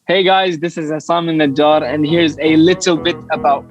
Hey guys, this is Assam Najjar, and here's a little bit about.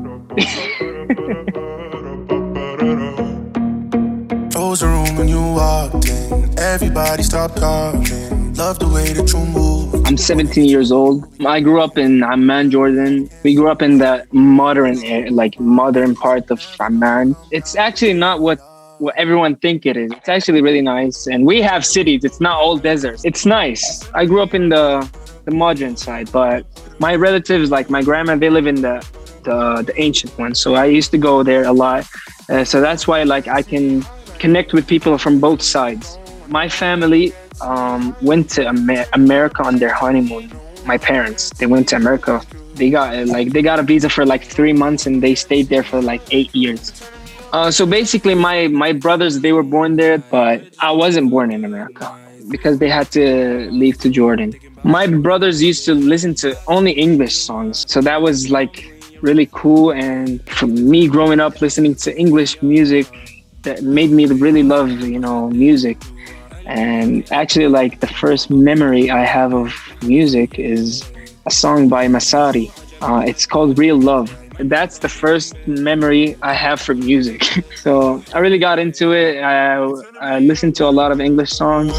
Close the room when you walked in. Everybody stopped talking. Love the way that you move. I'm 17 years old. I grew up in Amman, Jordan. We grew up in the modern part of Amman. It's actually not what everyone think it is. It's actually really nice, and we have cities. It's not all deserts. It's nice. I grew up in the modern side, but my relatives, like my grandma, they live in the ancient one. So I used to go there a lot. So that's why like I can connect with people from both sides. My family went to America on their honeymoon. My parents, they went to America. They got a visa for like 3 months, and they stayed there for like 8 years. So basically, my brothers, they were born there, but I wasn't born in America because they had to leave to Jordan. My brothers used to listen to only English songs, so that was like really cool. And for me, growing up listening to English music, that made me really love, music. And actually, like the first memory I have of music is a song by Masari. It's called Real Love. That's the first memory I have for music. So I really got into it. I listened to a lot of English songs.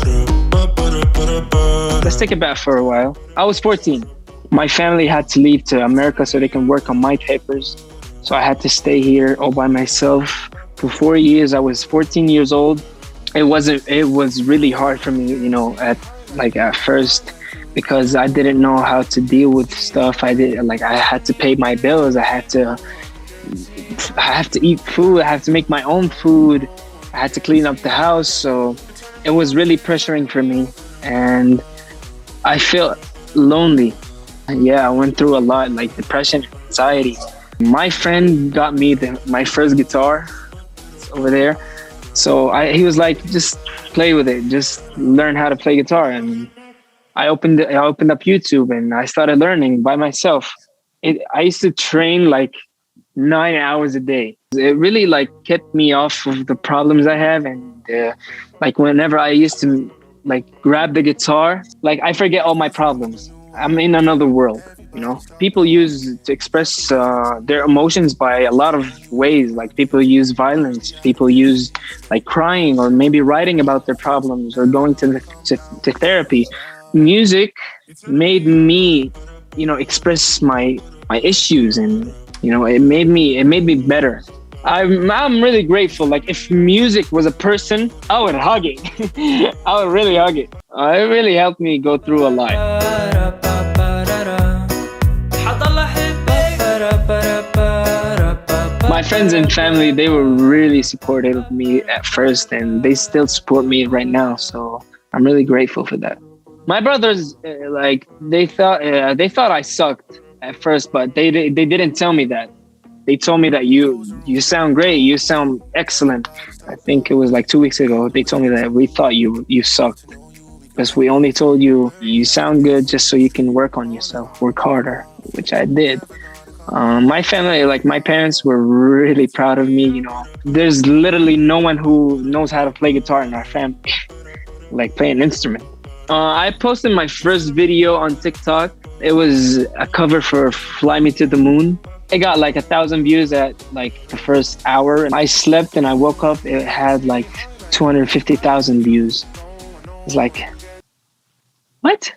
Let's take it back for a while. I was 14. My family had to leave to America so they can work on my papers. So I had to stay here all by myself for 4 years. I was 14 years old. It was really hard for me, at first, because I didn't know how to deal with stuff. I had to pay my bills. I have to eat food. I have to make my own food. I had to clean up the house. So it was really pressuring for me, and I felt lonely. Yeah, I went through a lot, like depression, anxiety. My friend got me my first guitar. It's over there. So he was like, just play with it. Just learn how to play guitar. And I opened up YouTube, and I started learning by myself. I used to train like 9 hours a day. It really like kept me off of the problems I have. And like whenever I used to like grab the guitar, like I forget all my problems. I'm in another world. People use to express their emotions by a lot of ways. Like people use violence, people use like crying, or maybe writing about their problems, or going to therapy. Music made me, express my issues, and it made me better. I'm really grateful. Like if music was a person, I would hug it. I would really hug it. It really helped me go through a lot. My friends and family, they were really supportive of me at first, and they still support me right now. So I'm really grateful for that. My brothers, they thought I sucked at first, but they didn't tell me that. They told me that you sound great, you sound excellent. I think it was like 2 weeks ago. They told me that we thought you sucked because we only told you sound good just so you can work on yourself, work harder, which I did. My family, like my parents, were really proud of me. There's literally no one who knows how to play guitar in our family, like play an instrument. I posted my first video on TikTok. It was a cover for Fly Me to the Moon. It got like 1,000 views at like the first hour. And I slept and I woke up, it had like 250,000 views. It's like, what?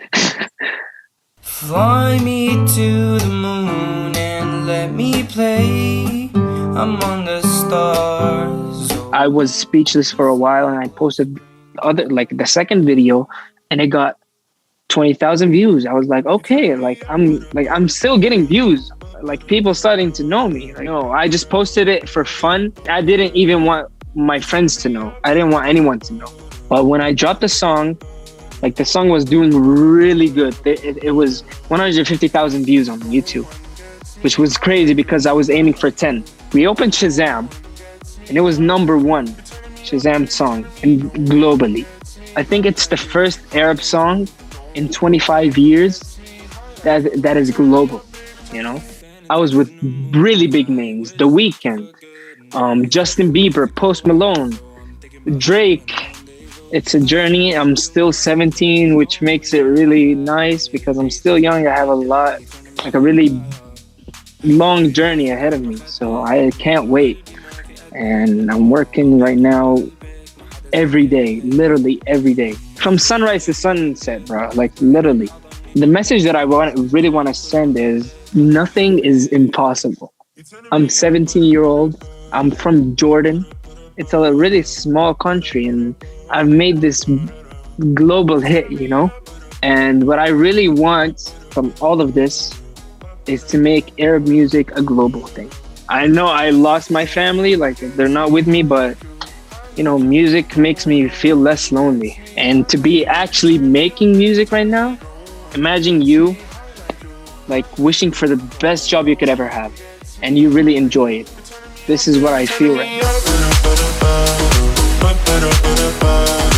Fly me to the moon and let me play among the stars. I was speechless for a while, and I posted the second video, and it got 20,000 views. I was like, okay, I'm still getting views. Like people starting to know me. I just posted it for fun. I didn't even want my friends to know. I didn't want anyone to know. But when I dropped the song, like the song was doing really good. It was 150,000 views on YouTube, which was crazy because I was aiming for 10. We opened Shazam, and it was #1 Shazam song globally. I think it's the first Arab song in 25 years that is global. I was with really big names: The Weeknd, Justin Bieber, Post Malone, Drake, It's a journey. I'm still 17, which makes it really nice because I'm still young. I have a lot, like a really long journey ahead of me. So I can't wait. And I'm working right now every day, literally every day, from sunrise to sunset, bro. Like literally. The message that I really want to send is nothing is impossible. I'm 17-year-old. I'm from Jordan. It's a really small country, and I've made this global hit, you know? And what I really want from all of this is to make Arab music a global thing. I know I lost my family, like they're not with me, but you know, music makes me feel less lonely. And to be actually making music right now, imagine you like wishing for the best job you could ever have, and you really enjoy it. This is what I feel right now.